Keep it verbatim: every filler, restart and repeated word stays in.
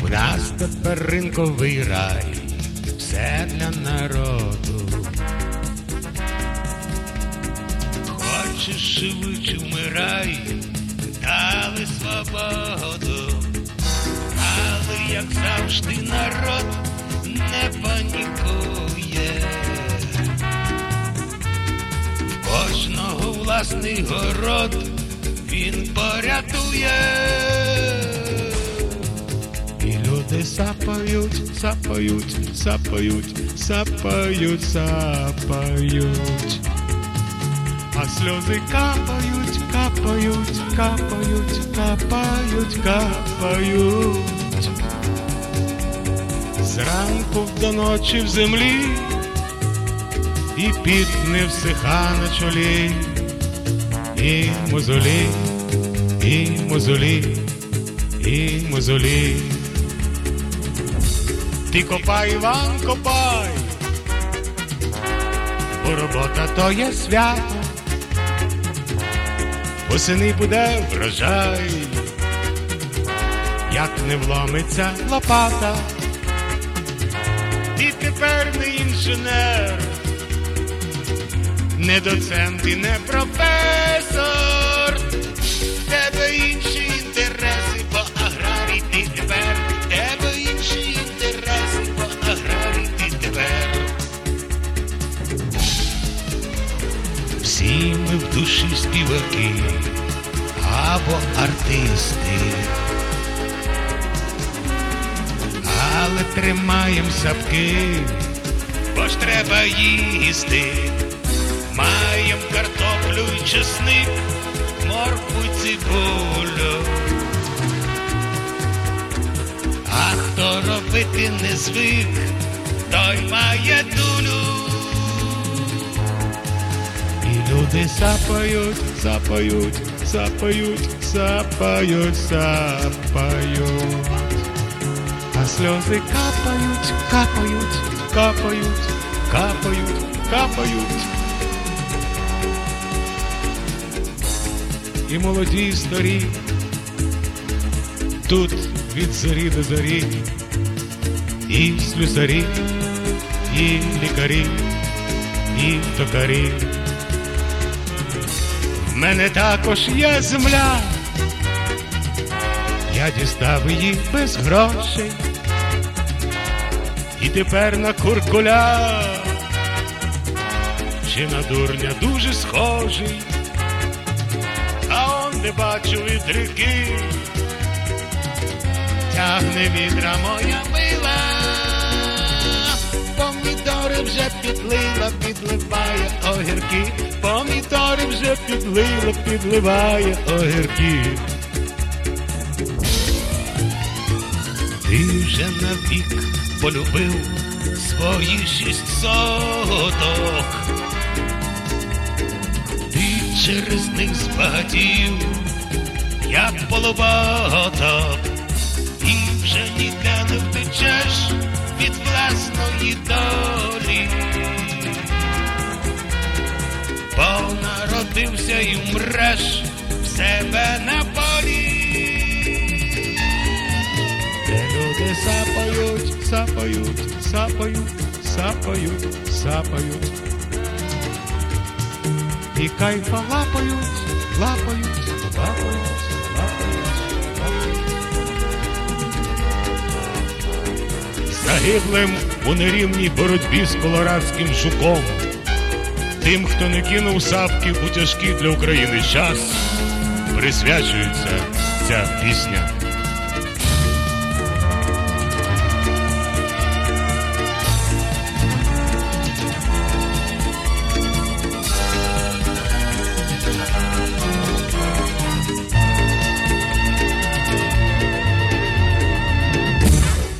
У нас тепер ринковий рай, все для народу. Хочеш живи чи вмирай, дали свободу. Але, як завжди, народ не панікує. В кожного власний город він порятує. І люди сапають, сапають, сапають, сапають, сапають. А сльози капають, капають, капають, капають, капають. Зранку до ночі в землі, і піт не всиха на чолі. І мозолі, і мозолі, і мозолі. Ти копай, Іван, копай, бо робота то є свято. Восени буде врожай, як не вломиться лопата. Ти тепер не інженер, не доцент і не професор. В тебе інші інтереси по аграрії ти тепер. В тебе інші інтереси по аграрії ти тепер. Всі ми в душі співаки або артисти, але тримаєм сапки, бо ж треба їсти. Маєм картоплю й чесник, моркву й цибулю. А хто робити не звик, той має долю. І люди сапають, сапають, сапають, сапають, сапають. А сльози капають, капають, капають, капають, капають. І молоді, і старі, тут від зорі до зорі, і слюсарі, і лікарі, і токарі. В мене також є земля, я дістав її без грошей, і тепер на куркуля чи на дурня дуже схожий. А он не бачу від ріки, тягне відра моя мила. Помідори вже підлила, підливає огірки. Помідори вже підлила, підливає огірки. Ти вже навік полюбив свої шість соток. Ти через них збагатів, як полуботок. І вже ніде не втечеш від власної долі. Бо народився і вмреш в себе на полі. Де люди сапають, сапають, сапають, сапають, сапають. І кайфа лапають, лапають, лапають, лапають, лапають. Загиблим у нерівній боротьбі з колорадським жуком, тим, хто не кинув сапки у тяжкий для України час, присвячується ця пісня.